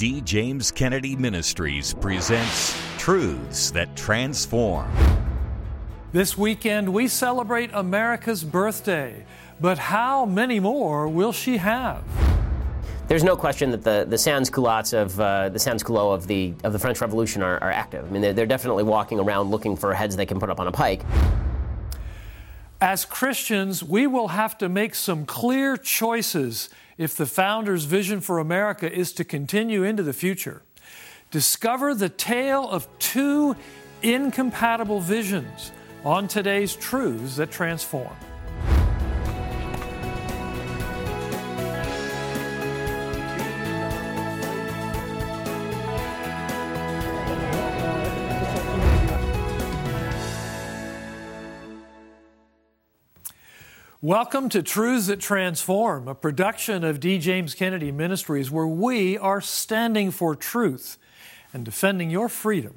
D. James Kennedy Ministries presents Truths That Transform. This weekend, we celebrate America's birthday, but how many more will she have? There's no question that the sans-culottes of the sans-culottes of the French Revolution are active. I mean, they're definitely walking around looking for heads they can put up on a pike. As Christians, we will have to make some clear choices if the Founders' vision for America is to continue into the future. Discover the tale of two incompatible visions on today's Truths That Transform. Welcome to Truths That Transform, a production of D. James Kennedy Ministries, where we are standing for truth and defending your freedom.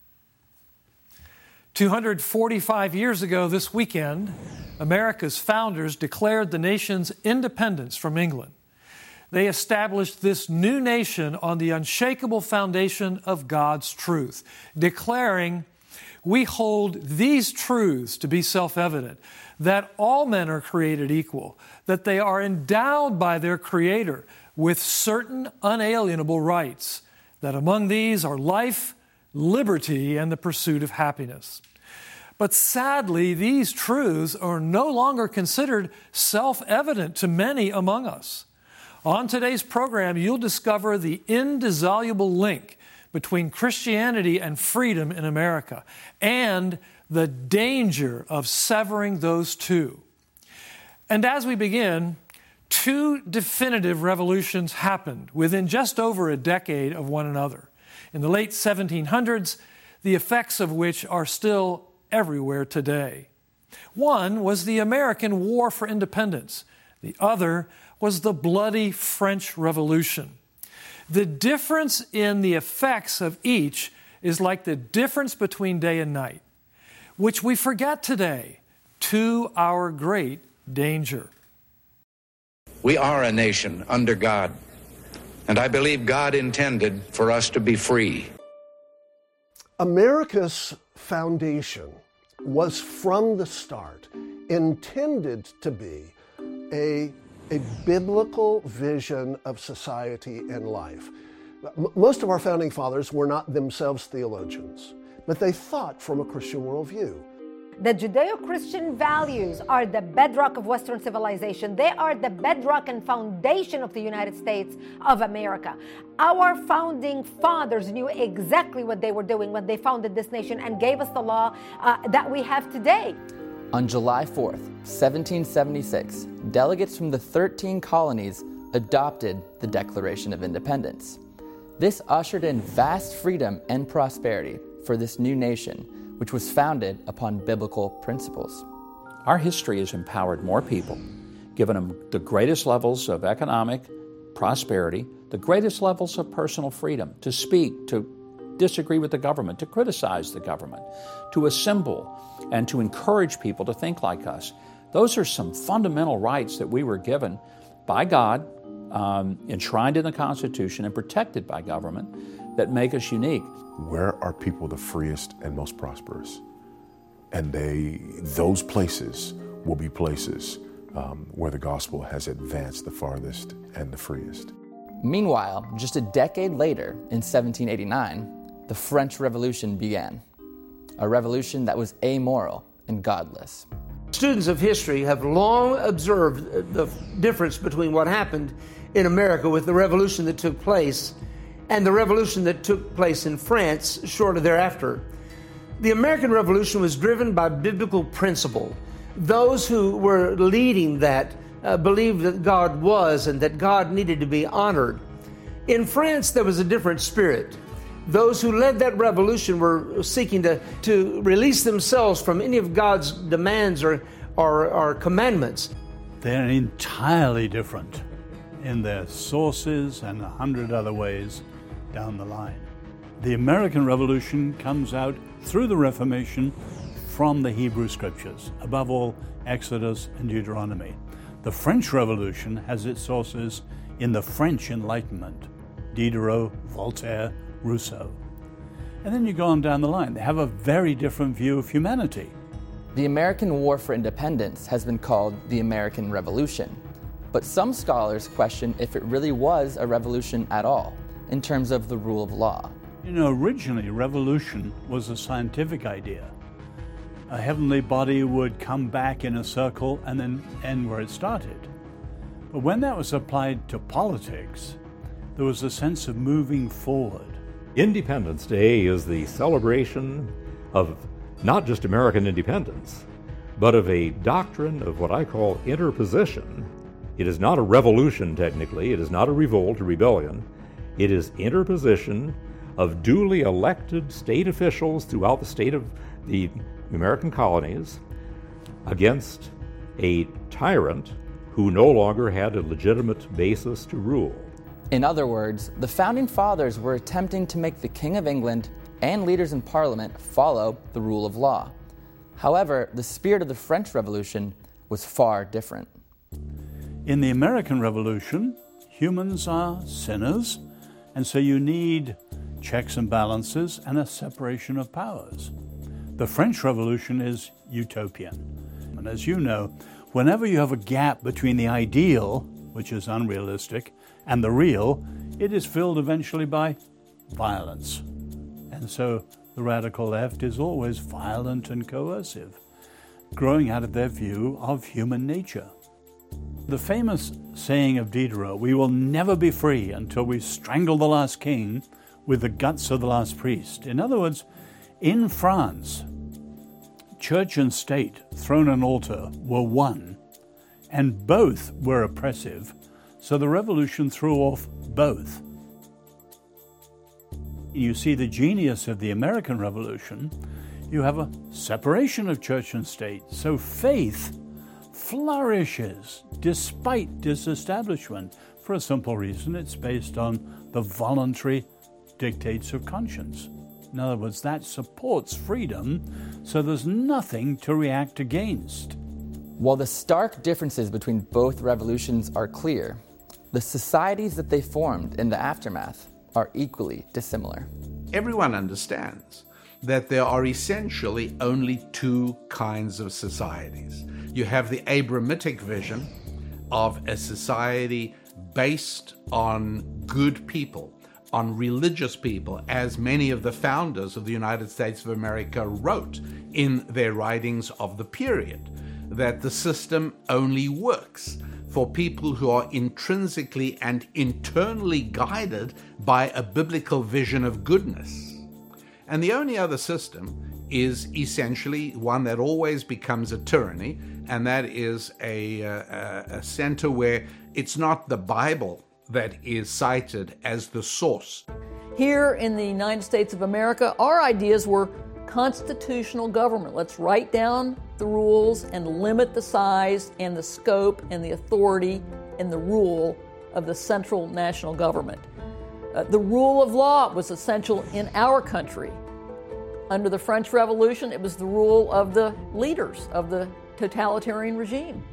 245 years ago this weekend, America's founders declared the nation's independence from England. They established this new nation on the unshakable foundation of God's truth, declaring, "We hold these truths to be self-evident, that all men are created equal, that they are endowed by their Creator with certain unalienable rights, that among these are life, liberty, and the pursuit of happiness." But sadly, these truths are no longer considered self-evident to many among us. On today's program, you'll discover the indissoluble link between Christianity and freedom in America, and the danger of severing those two. And as we begin, two definitive revolutions happened within just over a decade of one another. In the late 1700s, the effects of which are still everywhere today. One was the American War for Independence. The other was the bloody French Revolution. The difference in the effects of each is like the difference between day and night, which we forget today, to our great danger. We are a nation under God, and I believe God intended for us to be free. America's foundation was from the start intended to be a biblical vision of society and life. Most of our founding fathers were not themselves theologians, but they thought from a Christian worldview. The Judeo-Christian values are the bedrock of Western civilization. They are the bedrock and foundation of the United States of America. Our founding fathers knew exactly what they were doing when they founded this nation and gave us the law that we have today. On July 4th, 1776, delegates from the 13 colonies adopted the Declaration of Independence. This ushered in vast freedom and prosperity for this new nation, which was founded upon biblical principles. Our history has empowered more people, given them the greatest levels of economic prosperity, the greatest levels of personal freedom to speak, to disagree with the government, to criticize the government, to assemble, and to encourage people to think like us. Those are some fundamental rights that we were given by God, enshrined in the Constitution and protected by government, that make us unique. Where are people the freest and most prosperous? And those places will be places where the gospel has advanced the farthest and the freest. Meanwhile, just a decade later, in 1789, the French Revolution began. A revolution that was amoral and godless. Students of history have long observed the difference between what happened in America with the revolution that took place and the revolution that took place in France shortly thereafter. The American Revolution was driven by biblical principle. Those who were leading that believed that God was and that God needed to be honored. In France, there was a different spirit. Those who led that revolution were seeking to release themselves from any of God's demands or commandments. They're entirely different in their sources and 100 other ways down the line. The American Revolution comes out through the Reformation from the Hebrew Scriptures, above all Exodus and Deuteronomy. The French Revolution has its sources in the French Enlightenment. Diderot, Voltaire, Rousseau. And then you go on down the line. They have a very different view of humanity. The American War for Independence has been called the American Revolution, but some scholars question if it really was a revolution at all, in terms of the rule of law. You know, originally revolution was a scientific idea. A heavenly body would come back in a circle and then end where it started. But when that was applied to politics, there was a sense of moving forward. Independence Day is the celebration of not just American independence, but of a doctrine of what I call interposition. It is not a revolution, technically. It is not a revolt or rebellion. It is interposition of duly elected state officials throughout the state of the American colonies against a tyrant who no longer had a legitimate basis to rule. In other words, the Founding Fathers were attempting to make the King of England and leaders in Parliament follow the rule of law. However, the spirit of the French Revolution was far different. In the American Revolution, humans are sinners, and so you need checks and balances and a separation of powers. The French Revolution is utopian. And as you know, whenever you have a gap between the ideal, which is unrealistic, and the real, it is filled eventually by violence. And so the radical left is always violent and coercive, growing out of their view of human nature. The famous saying of Diderot, "We will never be free until we strangle the last king with the guts of the last priest." In other words, in France, church and state, throne and altar, were one, and both were oppressive, so the revolution threw off both. You see the genius of the American Revolution. You have a separation of church and state, so faith flourishes despite disestablishment. For a simple reason, it's based on the voluntary dictates of conscience. In other words, that supports freedom, so there's nothing to react against. While the stark differences between both revolutions are clear, the societies that they formed in the aftermath are equally dissimilar. Everyone understands that there are essentially only two kinds of societies. You have the Abrahamic vision of a society based on good people, on religious people, as many of the founders of the United States of America wrote in their writings of the period, that the system only works for people who are intrinsically and internally guided by a biblical vision of goodness. And the only other system is essentially one that always becomes a tyranny, and that is a center where it's not the Bible that is cited as the source. Here in the United States of America, our ideas were constitutional government. Let's write down the rules and limit the size and the scope and the authority and the rule of the central national government. The rule of law was essential in our country. Under the French Revolution, it was the rule of the leaders of the totalitarian regime.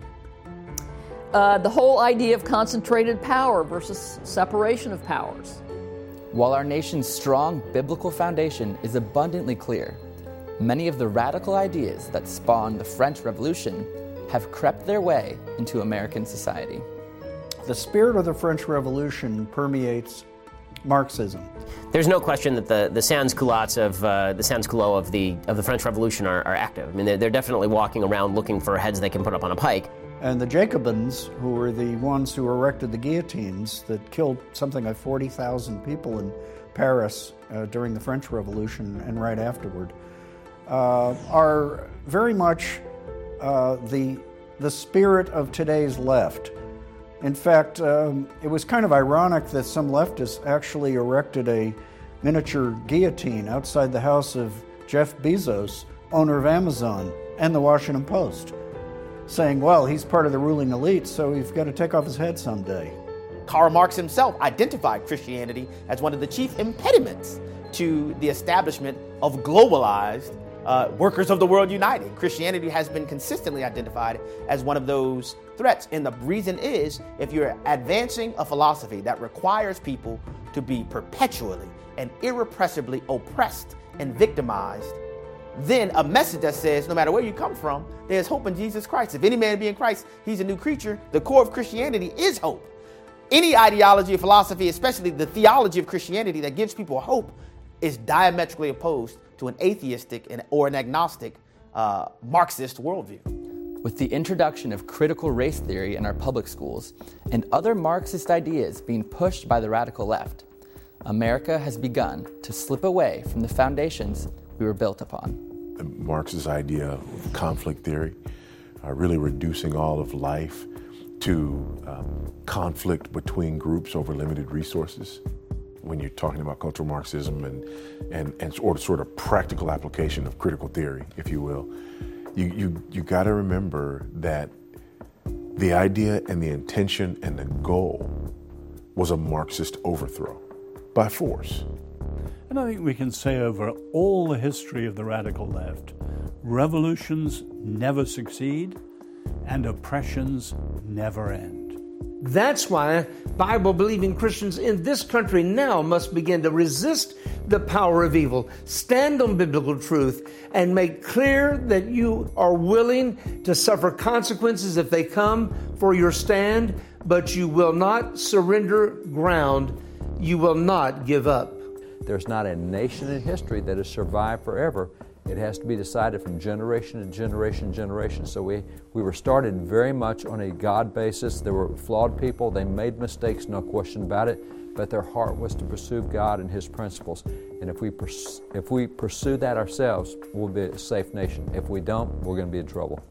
The whole idea of concentrated power versus separation of powers. While our nation's strong biblical foundation is abundantly clear, many of the radical ideas that spawned the French Revolution have crept their way into American society. The spirit of the French Revolution permeates Marxism. There's no question that the sans-culottes of the sans-culottes of the French Revolution are active. I mean, they're definitely walking around looking for heads they can put up on a pike. And the Jacobins, who were the ones who erected the guillotines that killed something like 40,000 people in Paris during the French Revolution and right afterward, are very much the spirit of today's left. In fact, it was kind of ironic that some leftists actually erected a miniature guillotine outside the house of Jeff Bezos, owner of Amazon, and the Washington Post, saying, well, he's part of the ruling elite, so we've got to take off his head someday. Karl Marx himself identified Christianity as one of the chief impediments to the establishment of globalized Workers of the World United. Christianity has been consistently identified as one of those threats. And the reason is, if you're advancing a philosophy that requires people to be perpetually and irrepressibly oppressed and victimized, then a message that says, no matter where you come from, there's hope in Jesus Christ. If any man be in Christ, he's a new creature. The core of Christianity is hope. Any ideology or philosophy, especially the theology of Christianity that gives people hope, is diametrically opposed to an atheistic or an agnostic Marxist worldview. With the introduction of critical race theory in our public schools and other Marxist ideas being pushed by the radical left, America has begun to slip away from the foundations we were built upon. Marx's idea of conflict theory, really reducing all of life to conflict between groups over limited resources. When you're talking about cultural Marxism and sort of practical application of critical theory, if you will, you got to remember that the idea and the intention and the goal was a Marxist overthrow by force. And I think we can say over all the history of the radical left, revolutions never succeed and oppressions never end. That's why Bible-believing Christians in this country now must begin to resist the power of evil, stand on biblical truth, and make clear that you are willing to suffer consequences if they come for your stand, but you will not surrender ground. You will not give up. There's not a nation in history that has survived forever. It has to be decided from generation to generation to generation. So we were started very much on a God basis. There were flawed people. They made mistakes, no question about it. But their heart was to pursue God and His principles. And if we pursue that ourselves, we'll be a safe nation. If we don't, we're going to be in trouble.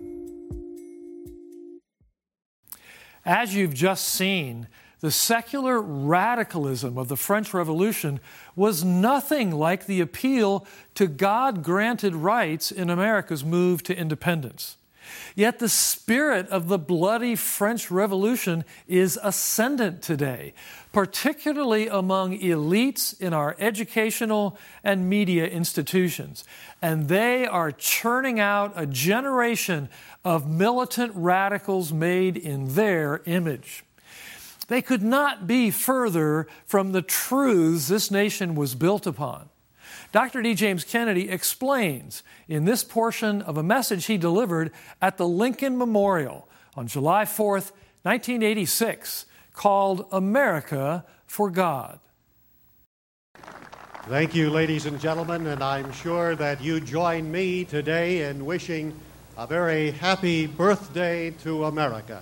As you've just seen, the secular radicalism of the French Revolution was nothing like the appeal to God-granted rights in America's move to independence. Yet the spirit of the bloody French Revolution is ascendant today, particularly among elites in our educational and media institutions. And they are churning out a generation of militant radicals made in their image. They could not be further from the truths this nation was built upon. Dr. D. James Kennedy explains in this portion of a message he delivered at the Lincoln Memorial on July 4th, 1986, called America for God. Thank you, ladies and gentlemen, and I'm sure that you join me today in wishing a very happy birthday to America.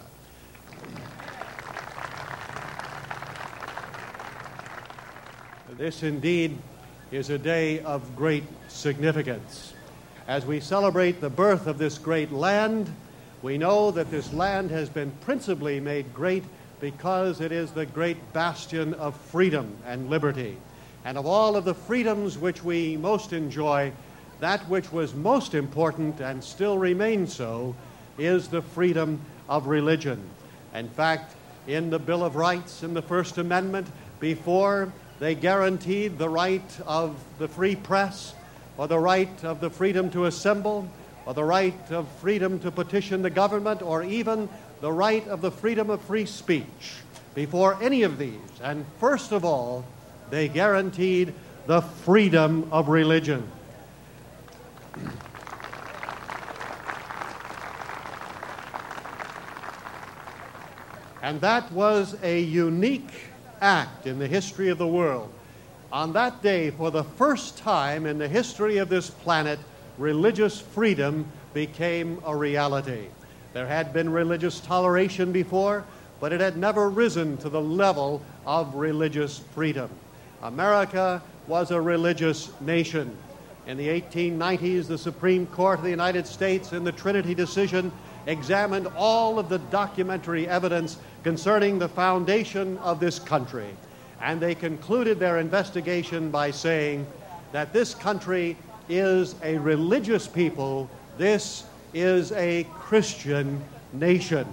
This indeed is a day of great significance. As we celebrate the birth of this great land, we know that this land has been principally made great because it is the great bastion of freedom and liberty. And of all of the freedoms which we most enjoy, that which was most important and still remains so is the freedom of religion. In fact, in the Bill of Rights, in the First Amendment, before they guaranteed the right of the free press, or the right of the freedom to assemble, or the right of freedom to petition the government, or even the right of the freedom of free speech. Before any of these, and first of all, they guaranteed the freedom of religion. And that was a unique act in the history of the world. On that day, for the first time in the history of this planet, religious freedom became a reality. There had been religious toleration before, but it had never risen to the level of religious freedom. America was a religious nation. In the 1890s, the Supreme Court of the United States, in the Trinity decision, examined all of the documentary evidence concerning the foundation of this country. And they concluded their investigation by saying that this country is a religious people, this is a Christian nation.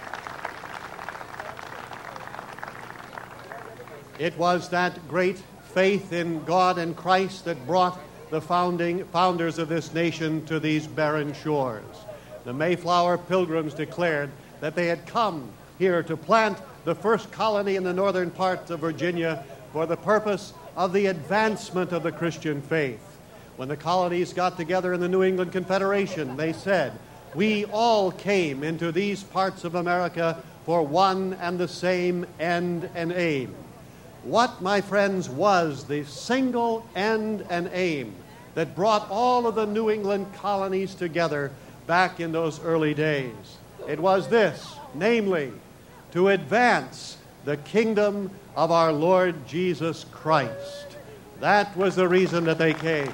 It was that great faith in God and Christ that brought the founders of this nation to these barren shores. The Mayflower Pilgrims declared that they had come here to plant the first colony in the northern parts of Virginia for the purpose of the advancement of the Christian faith. When the colonies got together in the New England Confederation, they said, "We all came into these parts of America for one and the same end and aim." What, my friends, was the single end and aim that brought all of the New England colonies together back in those early days? It was this, namely, to advance the kingdom of our Lord Jesus Christ. That was the reason that they came.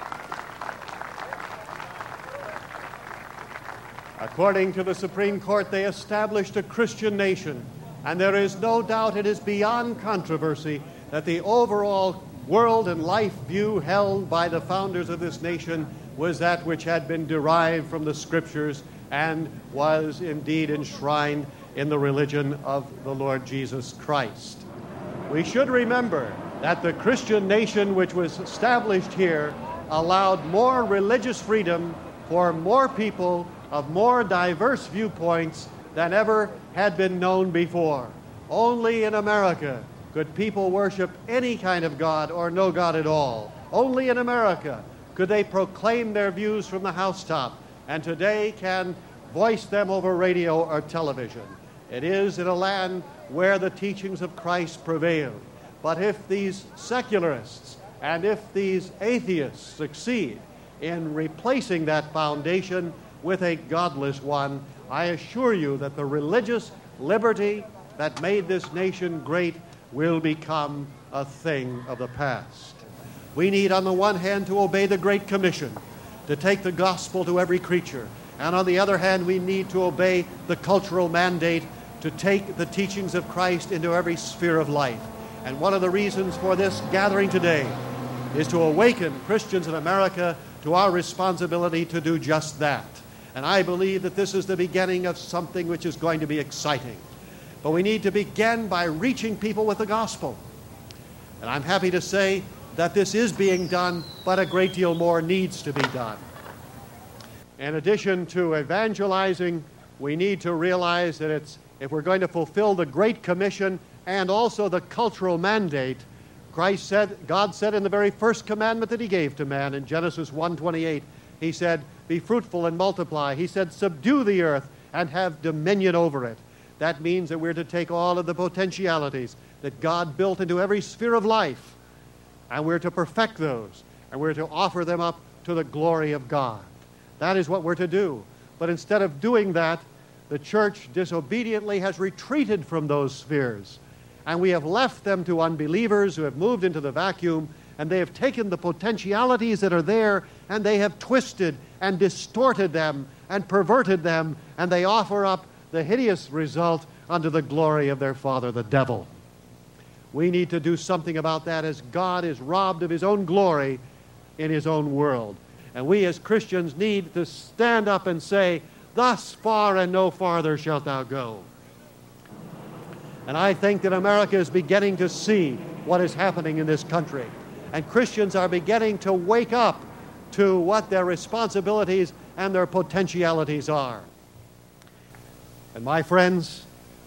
According to the Supreme Court, they established a Christian nation, and there is no doubt, it is beyond controversy, that the overall world and life view held by the founders of this nation was that which had been derived from the Scriptures and was indeed enshrined in the religion of the Lord Jesus Christ. We should remember that the Christian nation which was established here allowed more religious freedom for more people of more diverse viewpoints than ever had been known before. Only in America could people worship any kind of God or no God at all. Only in America could they proclaim their views from the housetop, and today can voice them over radio or television. It is in a land where the teachings of Christ prevail. But if these secularists and if these atheists succeed in replacing that foundation with a godless one, I assure you that the religious liberty that made this nation great will become a thing of the past. We need, on the one hand, to obey the Great Commission, to take the gospel to every creature. And on the other hand, we need to obey the cultural mandate to take the teachings of Christ into every sphere of life. And one of the reasons for this gathering today is to awaken Christians in America to our responsibility to do just that. And I believe that this is the beginning of something which is going to be exciting. But we need to begin by reaching people with the gospel. And I'm happy to say that this is being done, but a great deal more needs to be done. In addition to evangelizing, we need to realize that if we're going to fulfill the Great Commission and also the cultural mandate, God said in the very first commandment that he gave to man in Genesis 1:28, he said, "Be fruitful and multiply." He said, "Subdue the earth and have dominion over it." That means that we're to take all of the potentialities that God built into every sphere of life, and we're to perfect those, and we're to offer them up to the glory of God. That is what we're to do. But instead of doing that, the church disobediently has retreated from those spheres, and we have left them to unbelievers who have moved into the vacuum, and they have taken the potentialities that are there, and they have twisted and distorted them and perverted them, and they offer up the hideous result unto the glory of their father, the devil. We need to do something about that, as God is robbed of his own glory in his own world. And we as Christians need to stand up and say, "Thus far and no farther shalt thou go." And I think that America is beginning to see what is happening in this country. And Christians are beginning to wake up to what their responsibilities and their potentialities are. And my friends,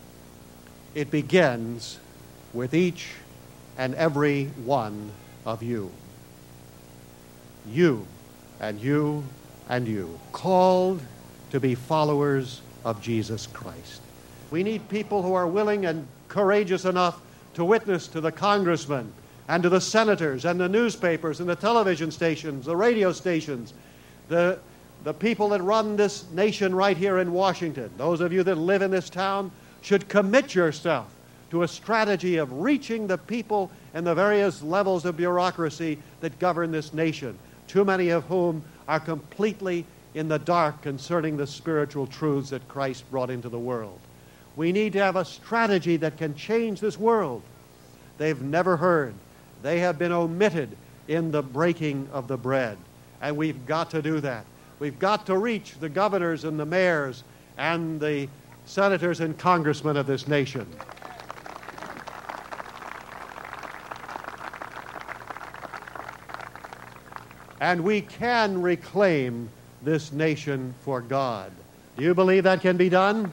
it begins with each and every one of you. You and you and you, called to be followers of Jesus Christ. We need people who are willing and courageous enough to witness to the congressmen and to the senators and the newspapers and the television stations, the radio stations, the people that run this nation right here in Washington. Those of you that live in this town should commit yourself to a strategy of reaching the people and the various levels of bureaucracy that govern this nation, too many of whom are completely in the dark concerning the spiritual truths that Christ brought into the world. We need to have a strategy that can change this world. They've never heard. They have been omitted in the breaking of the bread. And we've got to do that. We've got to reach the governors and the mayors and the senators and congressmen of this nation. and we can reclaim this nation for God. Do you believe that can be done?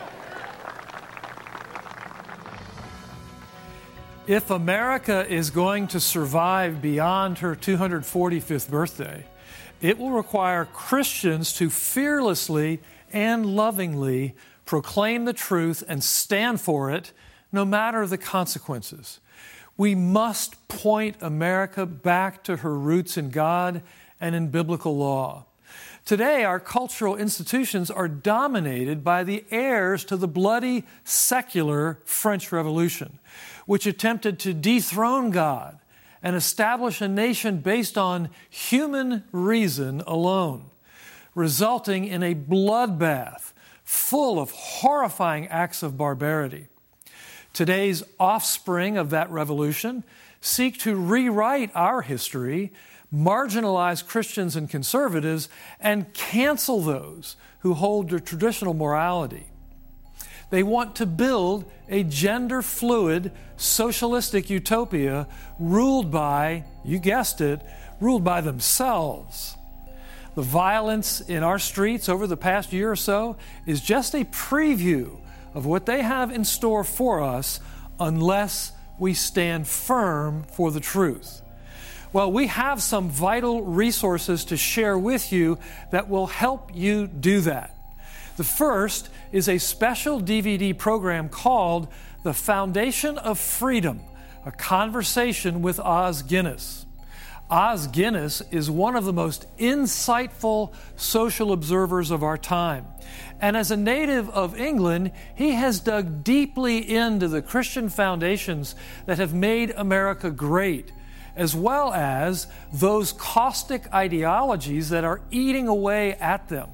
If America is going to survive beyond her 245th birthday, it will require Christians to fearlessly and lovingly proclaim the truth and stand for it, no matter the consequences. We must point America back to her roots in God and in biblical law. Today, our cultural institutions are dominated by the heirs to the bloody, secular French Revolution, which attempted to dethrone God and establish a nation based on human reason alone, resulting in a bloodbath full of horrifying acts of barbarity. Today's offspring of that revolution seek to rewrite our history, marginalize Christians and conservatives, and cancel those who hold to traditional morality. They want to build a gender-fluid, socialistic utopia ruled by, you guessed it, ruled by themselves. The violence in our streets over the past year or so is just a preview of what they have in store for us unless we stand firm for the truth. Well, we have some vital resources to share with you that will help you do that. The first is a special DVD program called The Foundation of Freedom, a conversation with Os Guinness. Os Guinness is one of the most insightful social observers of our time. And as a native of England, he has dug deeply into the Christian foundations that have made America great, as well as those caustic ideologies that are eating away at them.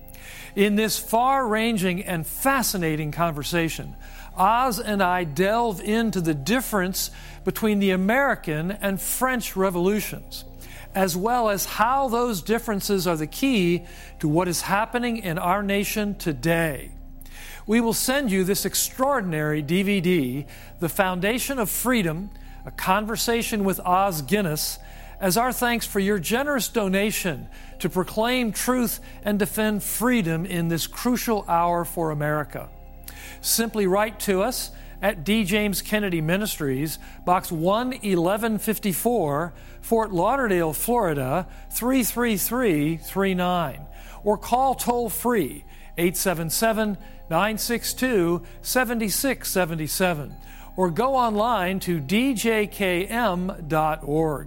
In this far-ranging and fascinating conversation, Os and I delve into the difference between the American and French revolutions, as well as how those differences are the key to what is happening in our nation today. We will send you this extraordinary DVD, The Foundation of Freedom, a conversation with Os Guinness, as our thanks for your generous donation to proclaim truth and defend freedom in this crucial hour for America. Simply write to us at D. James Kennedy Ministries, Box 11154, Fort Lauderdale, Florida, 33339, or call toll-free 877-962-7677, or go online to djkm.org.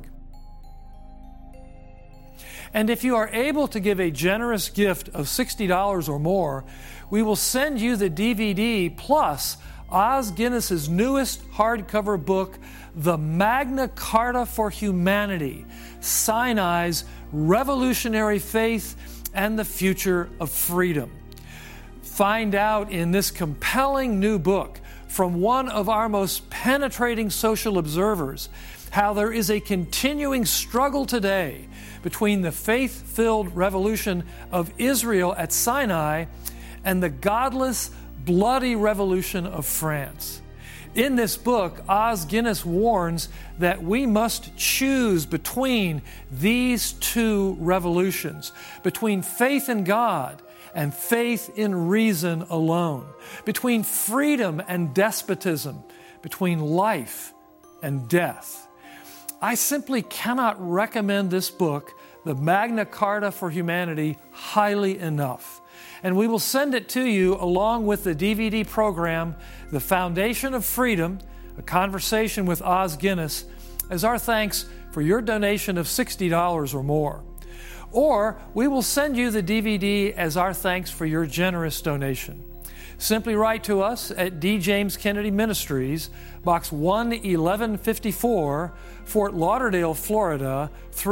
And if you are able to give a generous gift of $60 or more, we will send you the DVD plus Os Guinness's newest hardcover book, The Magna Carta for Humanity, Sinai's Revolutionary Faith and the Future of Freedom. Find out in this compelling new book from one of our most penetrating social observers how there is a continuing struggle today between the faith-filled revolution of Israel at Sinai and the godless, bloody revolution of France. In this book, Os Guinness warns that we must choose between these two revolutions, between faith in God and faith in reason alone, between freedom and despotism, between life and death. I simply cannot recommend this book, The Magna Carta for Humanity, highly enough. And we will send it to you along with the DVD program, The Foundation of Freedom, a conversation with Os Guinness, as our thanks for your donation of $60 or more. Or we will send you the DVD as our thanks for your generous donation. Simply write to us at D. James Kennedy Ministries, Box 11154, Fort Lauderdale, Florida,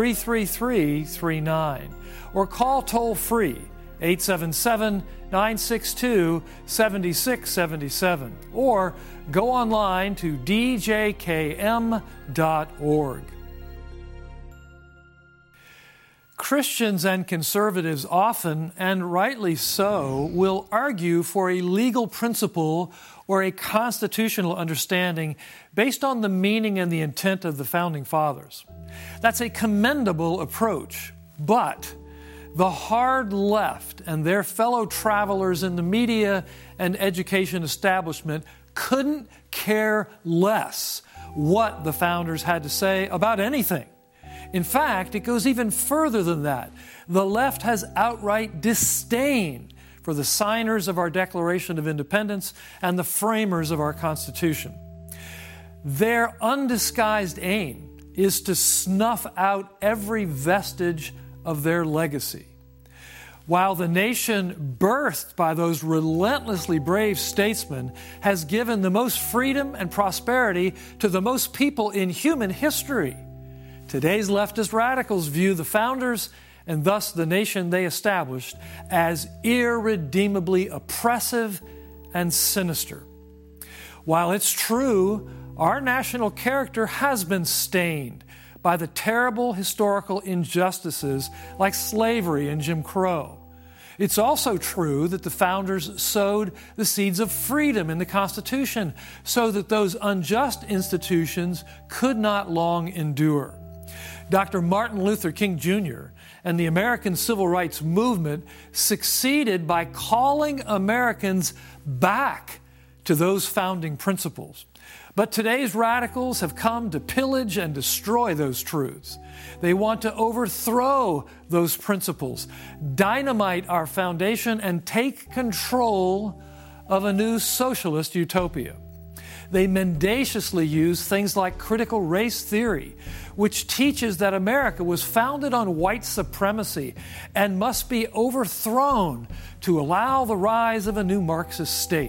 33339, or call toll-free 877-962-7677, or go online to djkm.org. Christians and conservatives often, and rightly so, will argue for a legal principle or a constitutional understanding based on the meaning and the intent of the Founding Fathers. That's a commendable approach, but the hard left and their fellow travelers in the media and education establishment couldn't care less what the founders had to say about anything. In fact, it goes even further than that. The left has outright disdain for the signers of our Declaration of Independence and the framers of our Constitution. Their undisguised aim is to snuff out every vestige of their legacy. While the nation birthed by those relentlessly brave statesmen has given the most freedom and prosperity to the most people in human history, today's leftist radicals view the founders and thus the nation they established as irredeemably oppressive and sinister. While it's true, our national character has been stained by the terrible historical injustices like slavery and Jim Crow. It's also true that the founders sowed the seeds of freedom in the Constitution so that those unjust institutions could not long endure. Dr. Martin Luther King Jr. and the American Civil Rights Movement succeeded by calling Americans back to those founding principles. But today's radicals have come to pillage and destroy those truths. They want to overthrow those principles, dynamite our foundation, and take control of a new socialist utopia. They mendaciously use things like critical race theory, which teaches that America was founded on white supremacy and must be overthrown to allow the rise of a new Marxist state.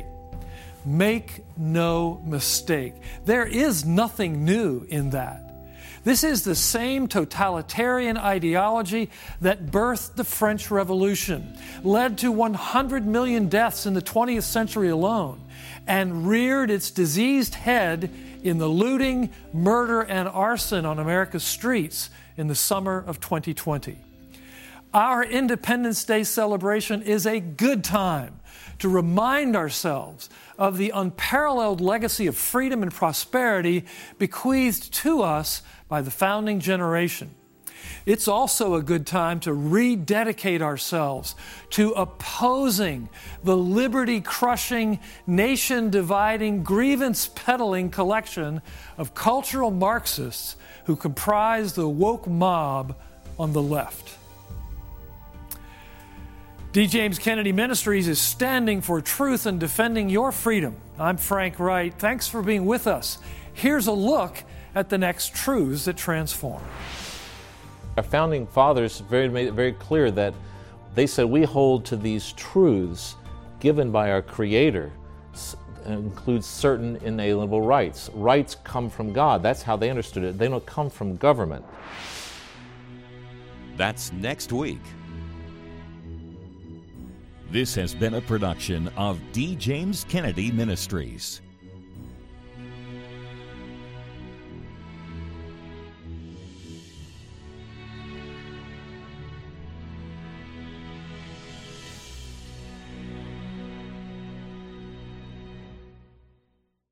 Make no mistake, there is nothing new in that. This is the same totalitarian ideology that birthed the French Revolution, led to 100 million deaths in the 20th century alone, and reared its diseased head in the looting, murder, and arson on America's streets in the summer of 2020. Our Independence Day celebration is a good time to remind ourselves of the unparalleled legacy of freedom and prosperity bequeathed to us by the founding generation. It's also a good time to rededicate ourselves to opposing the liberty-crushing, nation-dividing, grievance-peddling collection of cultural Marxists who comprise the woke mob on the left. D. James Kennedy Ministries is standing for truth and defending your freedom. I'm Frank Wright. Thanks for being with us. Here's a look at the next truths that transform. Our founding fathers made it very clear that they said we hold to these truths given by our Creator, includes certain inalienable rights. Rights come from God. That's how they understood it. They don't come from government. That's next week. This has been a production of D. James Kennedy Ministries.